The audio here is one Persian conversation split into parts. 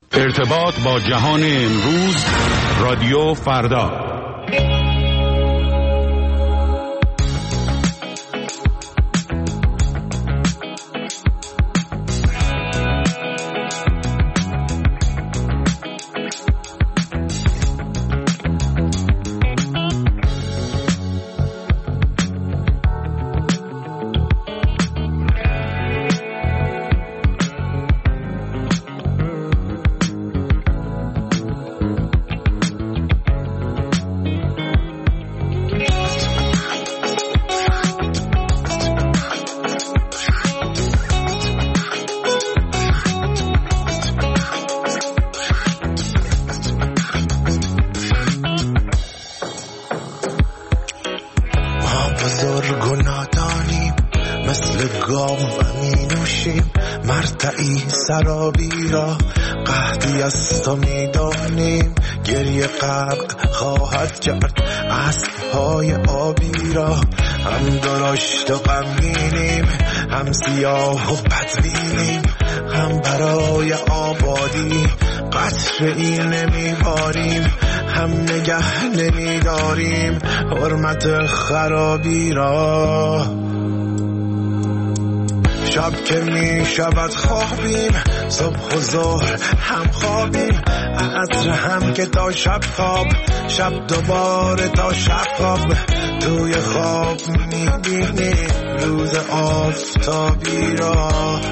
ارتباط با جهان امروز، رادیو فردا. سرابی را قحطی از تو میدانیم، گریه غرق خواهد کرد اسب‌های آبی را. هم درشت و غمگینیم، هم سیاه و بدبینیم، هم برای آبادی قطره‌ای نمیباریم، هم نگه نمیداریم حرمت خرابی را. شب که می شود خوابیم، صبح و ظهر هم خوابیم، عصر هم که تا شب خواب، شب دوباره تا شب خواب. توی خواب می بینیم روز آفتابی را.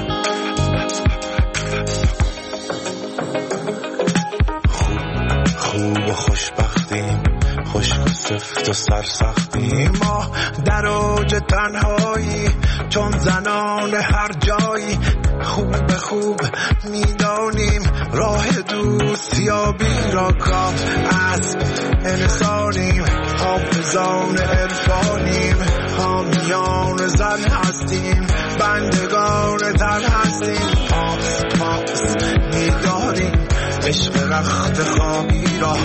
خوب و خوشبختیم، خشک و سفت و سرسختیم، ما در اوج تنهایی چون زنان هر جایی. خوب میدانیم راه دوستیابی را، کاف اسب انسانیم، حافظان عرفانیم، حامیان زن هستیم، بندگان تن هستیم. پاس میداریم عشق رخت خوابی را.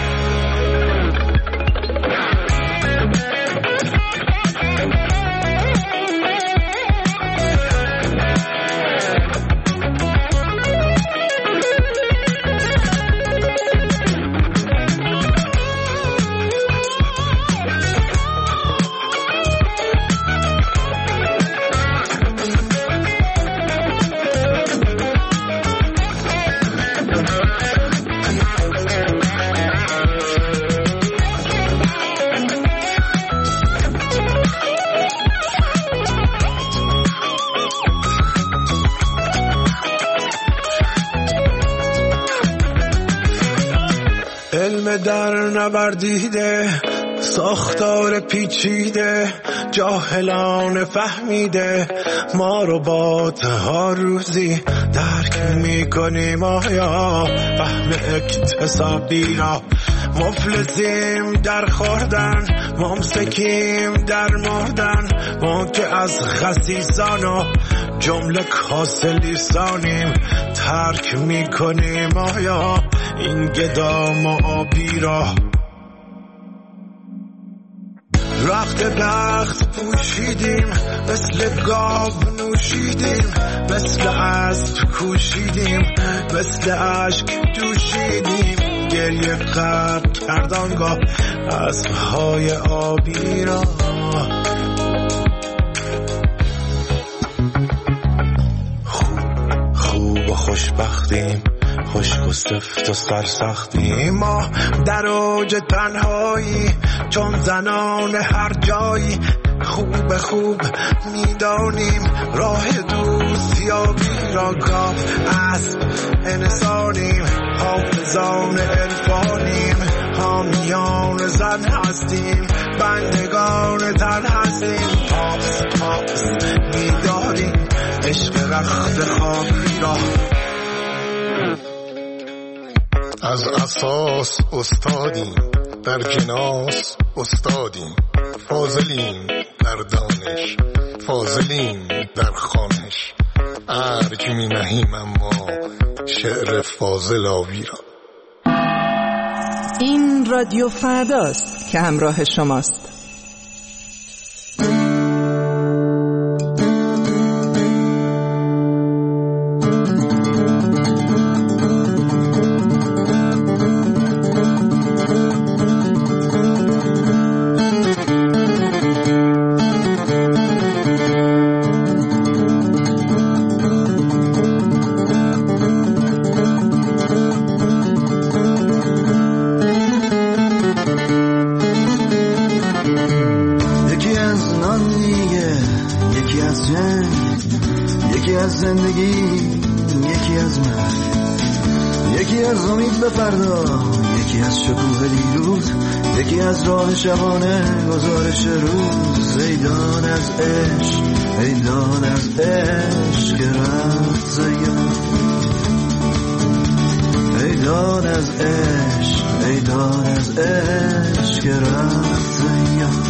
در نوردیده ساختار پیچیده، جاهلان فهمیده ما رو با ها روزی درک میکنیم. آیا فهم اکتسابی را مفلسیم در خوردن، ممسکیم در مردن، ما که از خسیسان و جمله کاسه لیسانیم ترک میکنیم. آیا این گدام و آبی را رخت پوشیدیم، مثل گاو نوشیدیم، مثل اسب کوشیدیم، مثل اشک جوشیدیم، گریه غرق کردانگاه اسب‌های آبی را. خوب و خوشبختیم، خشک و سفت و سرسختیم، ما در اوج تنهایی چون زنان هر جایی. خوب میدانیم راه دوستیابی را، کاف اسب انسانیم، حافظان عرفانیم، حامیان زن هستیم، بندگان تن هستیم. پاس میداریم عشق رخت خوابی را. از اساس استادیم، در جناس استادیم، فاضلیم در دانش، فاضلیم در خوانش، ارج می نهیم اما شعر فاضل آوی را. این رادیو فرداست که همراه شماست. مرگ، یکی از امید به فردا، یکی از شکوه دیروز، یکی از راه شبانه گزارش روز. ایدان از عشق، ایدان از عشق که رفت زیاد، ایدان از عشق، ایدان از عشق که رفت زیاد.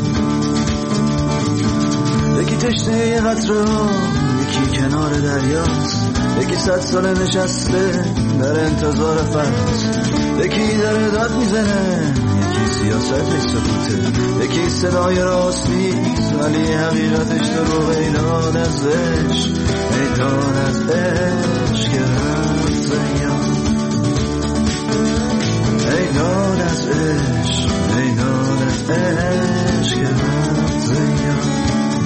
یکی تشنه یه قطره ها، یکی کنار دریاست، یکی 100 ساله نشسته در انتظار فصل، یکی داره داد میزنه، یکی سیاستش سکوته، یکی صدای راست نیست ولی حقیقتش دروغ. ایدان از عشق، ایدان از عشق که رفت زیاد، ایدان از عشق، ایدان از عشق که رفت زیاد.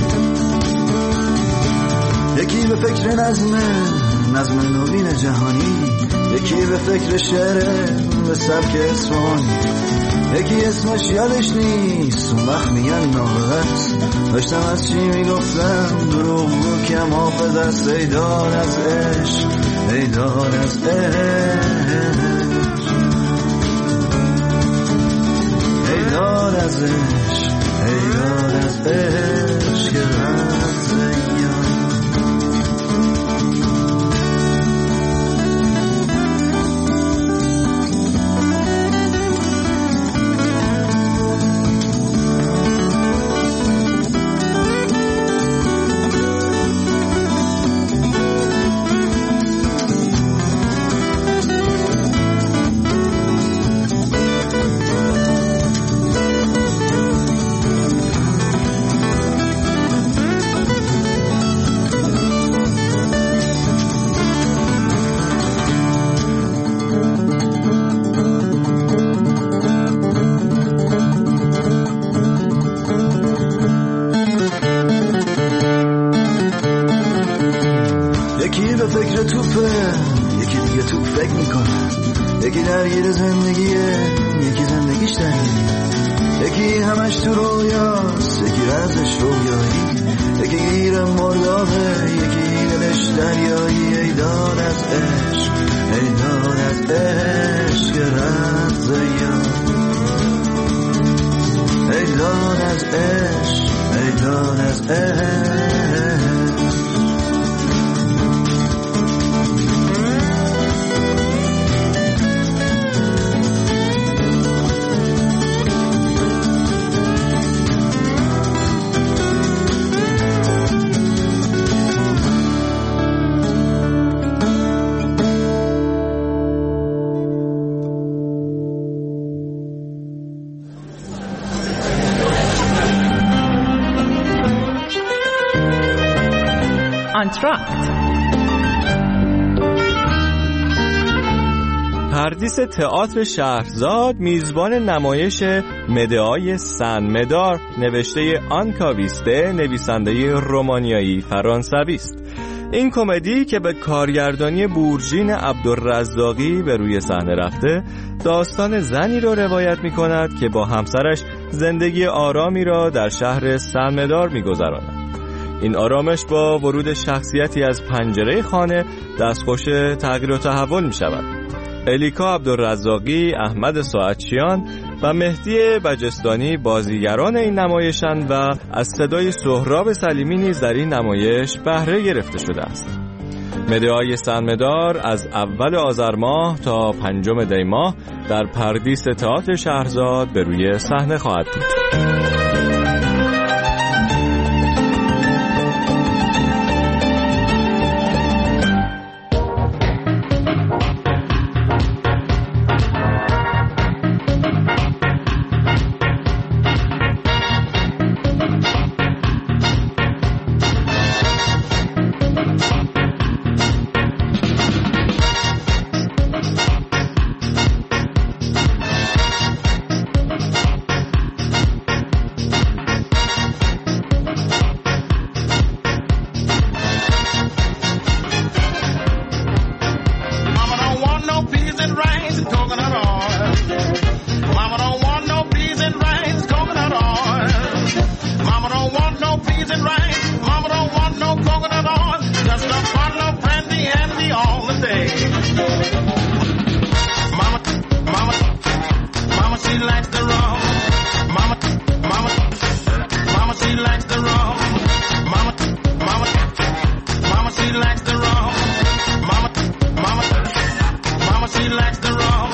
یکی به فکر نظم نوین جهانی، یکی به فکر شعر به سبک اصفهانی، یکی اسمش یادش نیست اون وقت میگن نابغه‌ست، داشتم از چی میگفتم دروغ بود که حافظ است. ایدان از عشق، ایدان از عشق، ایدان از عشق، ایدان از عشق که رفت زیاد. یکی به فکر توپه، یکی دیگه توپ فکر میکنه، یکی درگیر زندگیه، یکی زندگیش درگیره، یکی همش تو رویاست، یکی رزش رویایی، یکی گیر مردابه، یکی دلش دریایی. ایدان از عشق، ایدان از عشق که رفت زیاد، ایدان از عشق، ایدان از عشق. آنتراکت پردیس تئاتر شهرزاد میزبان نمایش مدعای سن مدار نوشته آنکا ویسته، نویسنده رومانیایی فرانسوی است. این کمدی که به کارگردانی بورژین عبدالرزاقی به روی صحنه رفته، داستان زنی را روایت می کند که با همسرش زندگی آرامی را در شهر سن مدار می گذراند. این آرامش با ورود شخصیتی از پنجره خانه دستخوش تغییر و تحول می شود. الیکا عبدالرزاقی، احمد ساعتچیان و مهدی بجستانی بازیگران این نمایشند و از صدای سهراب سلیمی نیز در این نمایش بهره گرفته شده است. مدعای سن مدار از اول آذر ماه تا 5 دی ماه در پردیس تئاتر شهرزاد به روی صحنه خواهد بود. Mama, she likes the rum. Mama, she likes the rum. Mama, she likes the rum. Mama, she likes the rum.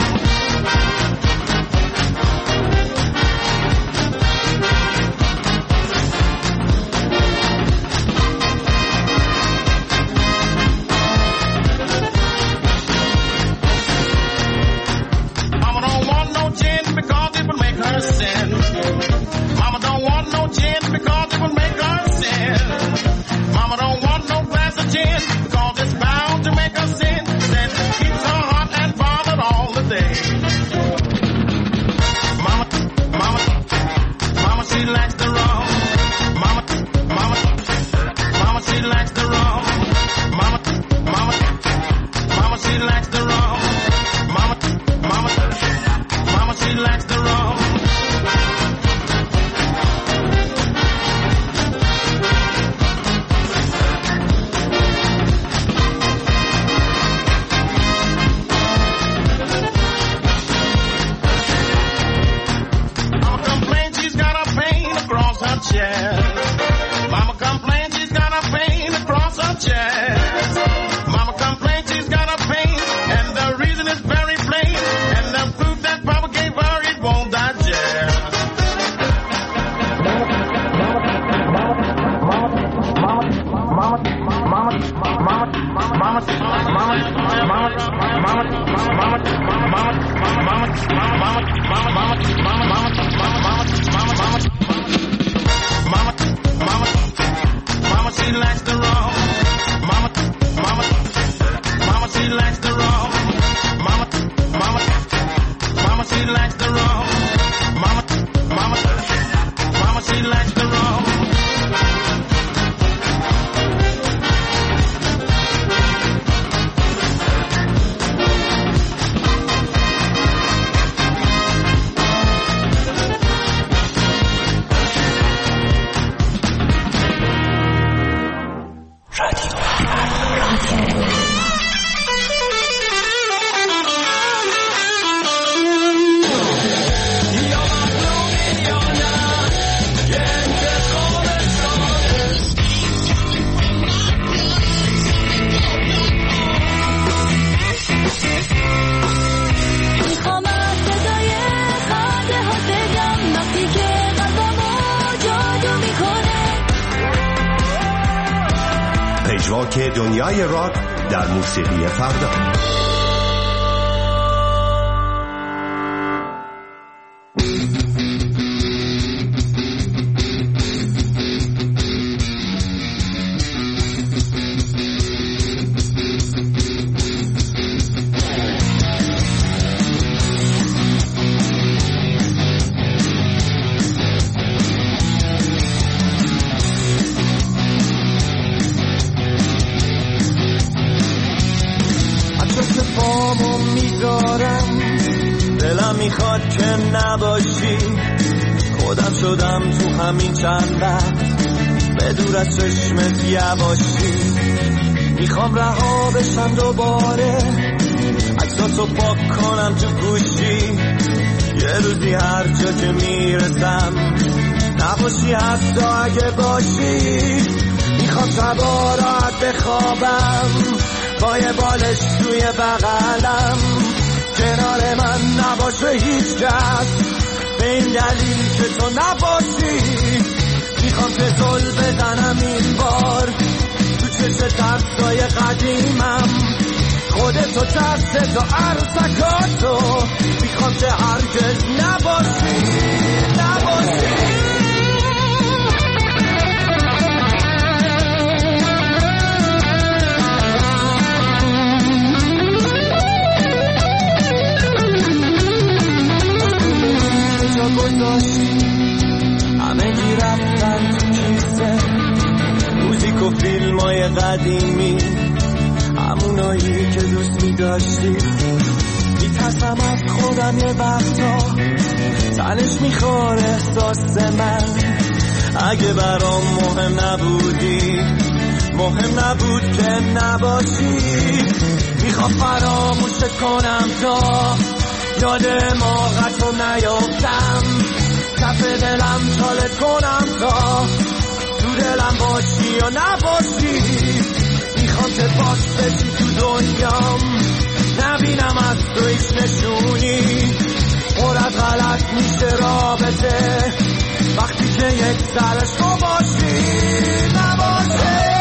Mama don't want no gin because it would make her sin. Mama don't want no gin because it would make her sin. Mama don't want no glass of gin because it's bound to make her sin. Said it keeps her hot and bothered all the day. Mama, she likes the rum. Mama, she likes the rum. Mama, she likes the rum. Mama, she likes the rum. Mama complains she's got a pain across her chest. Mama complains she's got a pain across her chest. Mama complains she's got a pain, and the reason is very plain. And the food that Papa gave her, it won't digest. Mama, she likes the rum. Mama, she likes the rum. Mama, she likes the rum. Mama, she likes the rum. پژواک دنیای راک در موسیقی فردا. دلم میخواد که نباشی، خودم شدم تو همین چند وقت به دور از چشمت یواشی. میخوام رها بشم دوباره، عکساتو پاک کنم تو گوشی، یه روزی هر جا که میرسم نباشی حتی اگه باشی. میخوام شبا راحت بخوابم با یه بالش توی بغلم، کنار من نباشه هیچ کس به این دلیل که تو نباشی. میخوام که زل بزنم این بار تو چشم ترسای قدیمم، خودتو ترس تو عرضکاتو، میخوام که هرگز نباشی. همه گی رفتن تو کیسه، موزیک و فیلم های قدیمی، همونایی که دوست می داشتی. میترسم از خودم یه وقتا، تنش میخوره احساس من. اگه برام مهم نبودی، مهم نبود که نباشی. میخوام فراموشت کنم تا یاد موقعتو نیافتم، کف دلم چالت کنم تا تو دلم باشی یا نباشی. میخوام که باز بشی تو دنیام، نبینم از تو هیچ نشونی. پر از غلط میشه رابطه وقتی که یک سرش تو باشی نباشی.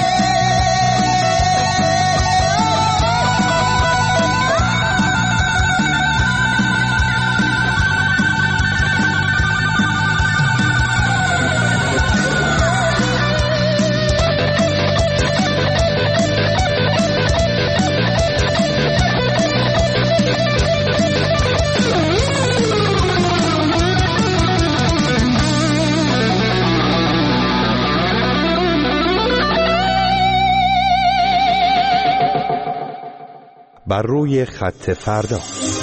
بر روی خط فردا.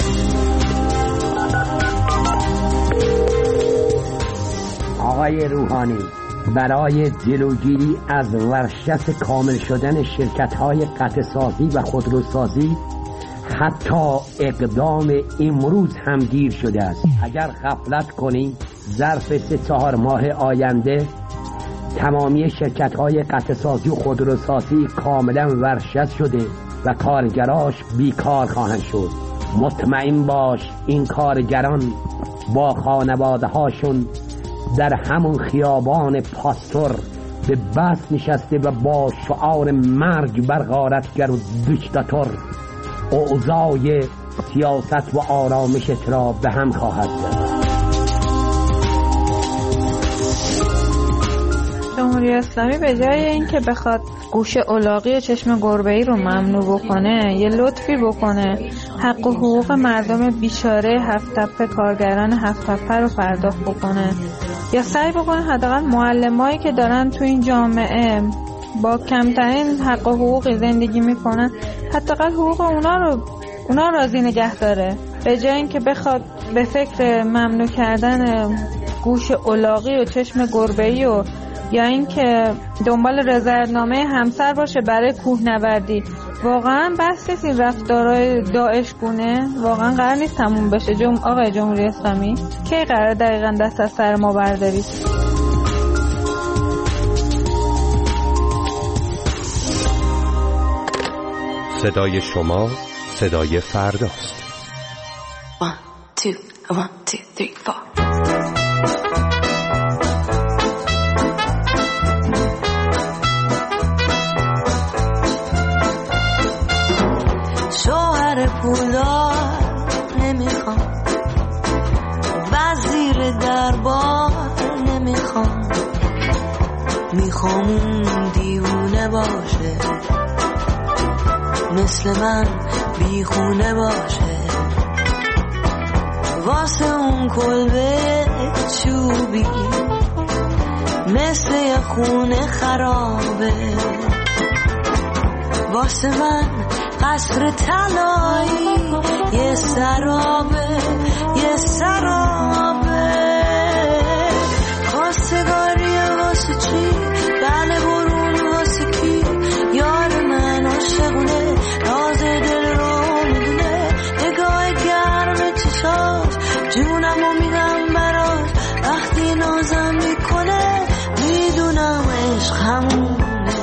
آقای روحانی، برای جلوگیری از ورشکست کامل شدن شرکت‌های قطع‌سازی و خودروسازی حتی اقدام امروز هم دیر شده است. اگر غفلت کنیم ظرف 3-4 ماه آینده تمامی شرکت‌های قطع‌سازی و خودروسازی کاملا ورشکست شده و کارگراش بیکار خواهند شد. مطمئن باش این کارگران با خانواده هاشون در همون خیابان پاستور به بس نشسته و با شعار مرگ بر غارتگر و دیکتاتور اوضاع سیاست و آرامشت را به هم خواهد زد. جمهوری اسلامی به جای اینکه بخواد گوش الاغی و چشم گربه‌ای رو ممنوع بکنه، یه لطفی بکنه، حق و حقوق مردم بیچاره هفت تپه، کارگران هفت تپه رو پرداخت بکنه، یا سعی بکنه حداقل معلمایی که دارن تو این جامعه با کمترین حق و حقوقی زندگی میکنن حداقل حقوق اونا راضی نگه داره، به جای اینکه بخواد به فکر ممنوع کردن گوش الاغی و چشم گربه‌ای و یا اینکه دنبال رضایتنامه همسر باشه برای کوهنوردی. واقعا بحث این رفتارهای داعش گونه واقعا قرار نیست تموم بشه. آقای جمهوری اسلامی کی قرار دقیقاً دست از سر ما بردارید؟ صدای شما صدای فرداست. 1 2 1 2 3 4. پولدار نمیخوام، وزیر دربار نمیخوام، میخوام اون دیوونه باشه مثل من بیخونه باشه، واسه اون کلبه چوبی مثل یه خونه خرابه، واسه من قصر طلایی یه سرابه یه سرابه. خواستگاری واسه چی؟ بله برون واسه کی؟ یار من عاشقونه راز دل رو میدونه، نگاه گرم چشاش جونمو میدم براش، وقتی نازم میکنه میدونم عشق همونه.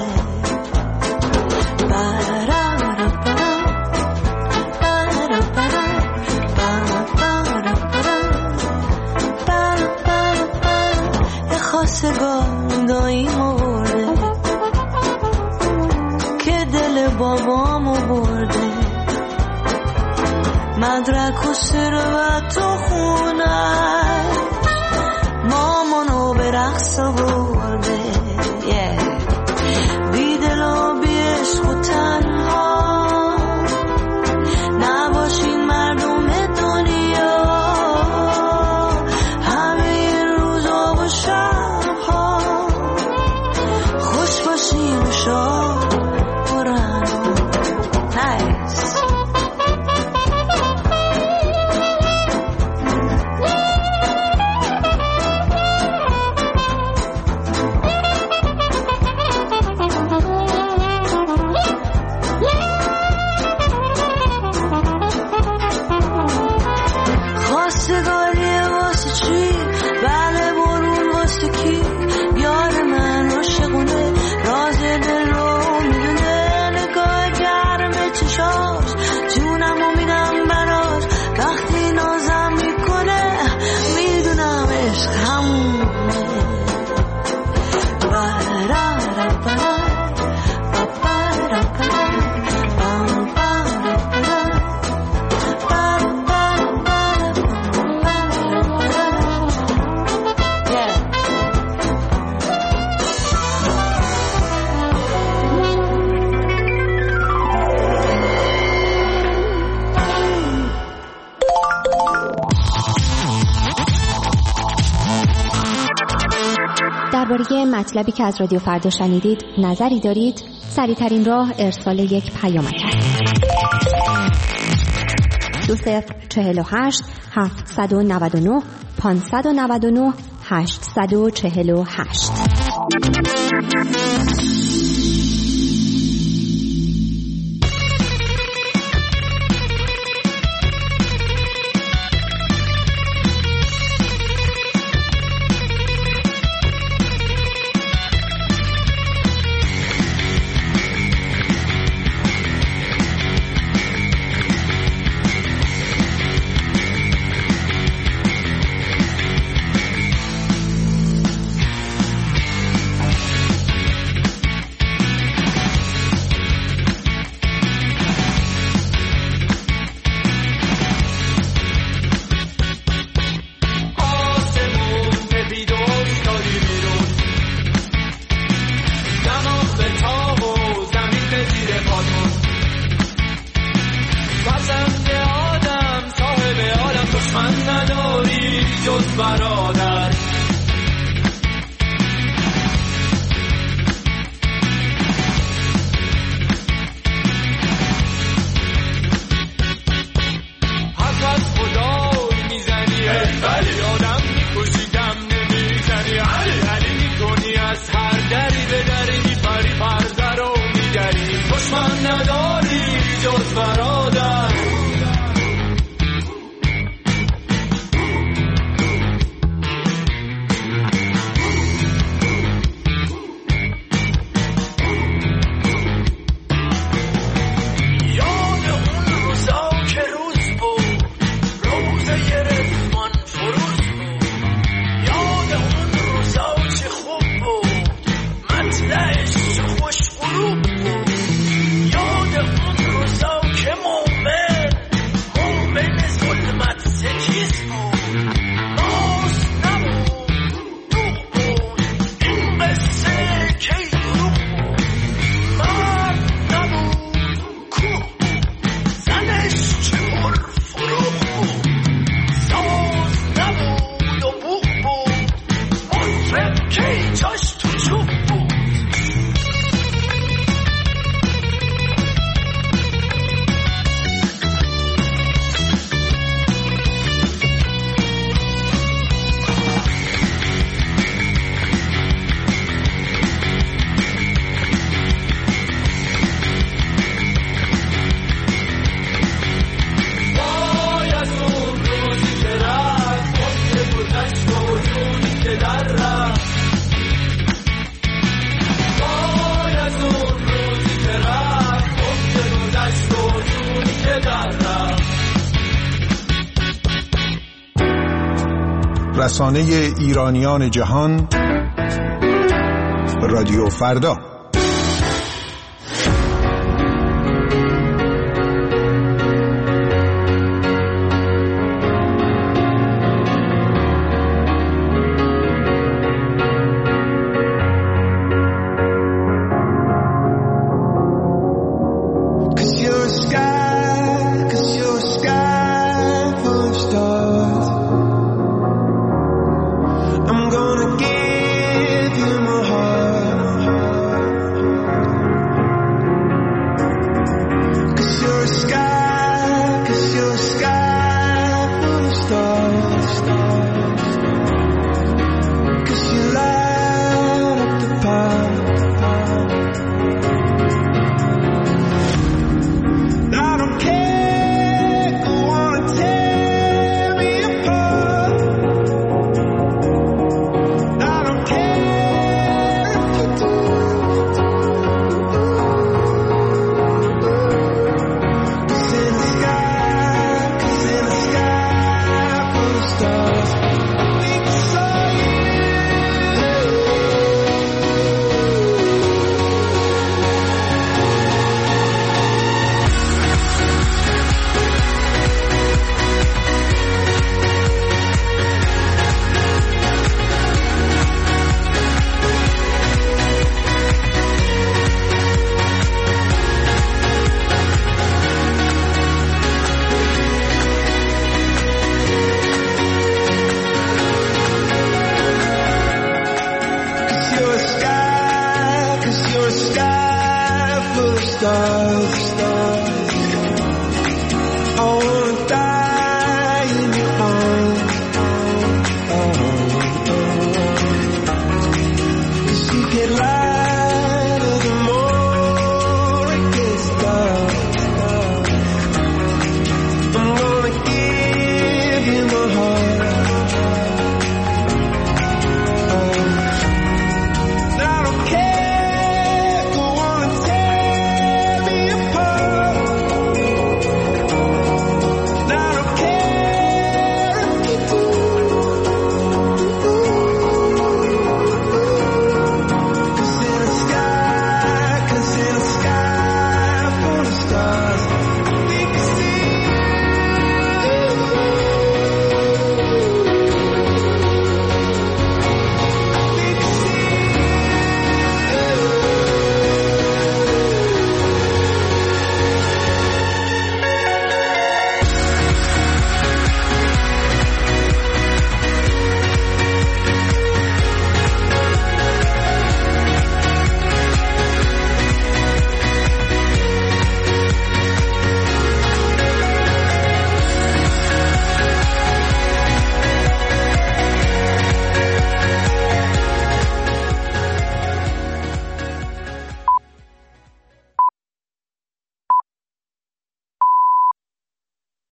داییمو برده که دل بابامو برده، مدرک و ثروت و خونش مامانو به رقص برده، بی دل و بی عشق و تنها نباشین مردم دنیا، همه روزا و شبها خوش باشین و شاد برن. نایس. درباره مطلبی که از رادیو فردا شنیدید نظری دارید؟ سریع‌ترین راه ارسال یک پیامک است. 2048 799 599 848. رسانه ایرانیان جهان رادیو فردا.